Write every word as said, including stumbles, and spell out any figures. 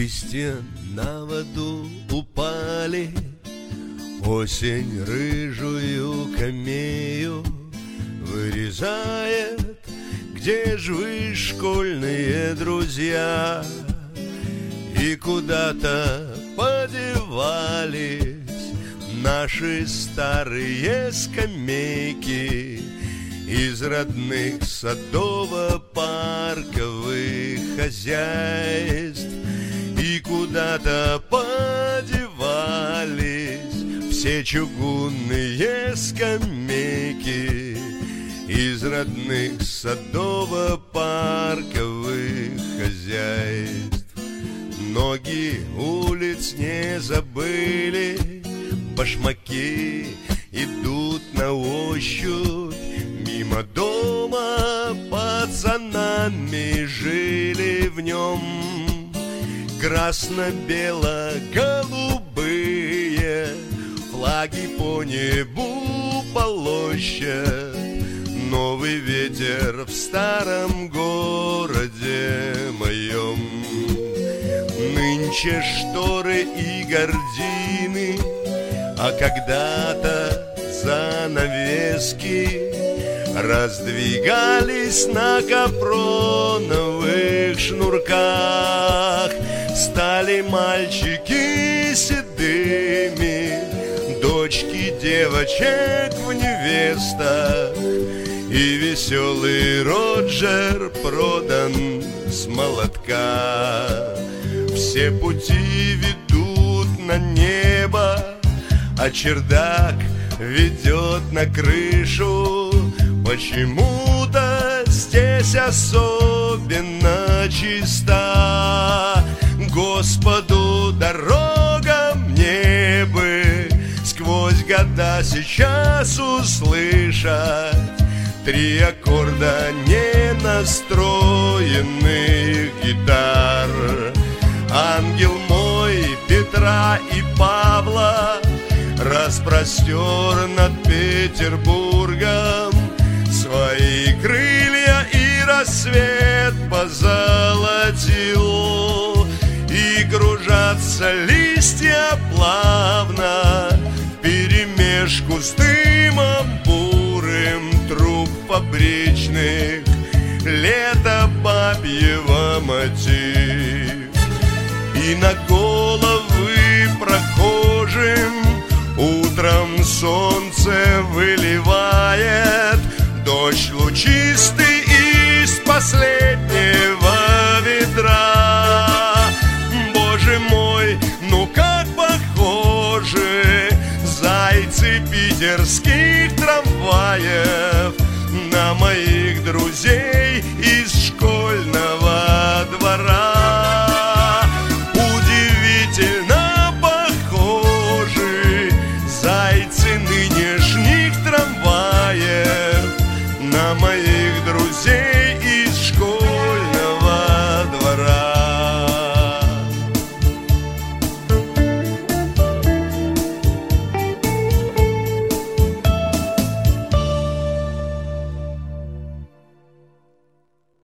Листья на воду упали, осень рыжую камею вырезает. Где ж вы, школьные друзья? И куда-то подевались наши старые скамейки из родных садово-парковых хозяйств. И куда-то подевались все чугунные скамейки из родных садово-парковых хозяйств. Ноги улиц не забыли, башмаки идут на ощупь. Мимо дома пацанами жили в нем красно-бело-голубые флаги по небу полощут. Новый ветер в старом городе моем. Нынче шторы и гардины, а когда-то занавески раздвигались на капроновых шнурках. Стали мальчики седыми, дочки девочек в невестах. И веселый Роджер продан с молотка. Все пути ведут на небо, а чердак ведет на крышу. Почему-то здесь особенно чиста. Господу дорога, мне бы сквозь года сейчас услышать три аккорда ненастроенных гитар. Ангел мой Петра и Павла распростер над Петербургом свои крылья, и рассвет позолотил. И кружатся листья плавно вперемешку с дымом бурым труб фабричных. Лето бабьего мотив. И на головы прохожим утром солнце выливает дождь лучистый из последнего ведра. Боже мой, ну как похожи зайцы питерских трамваев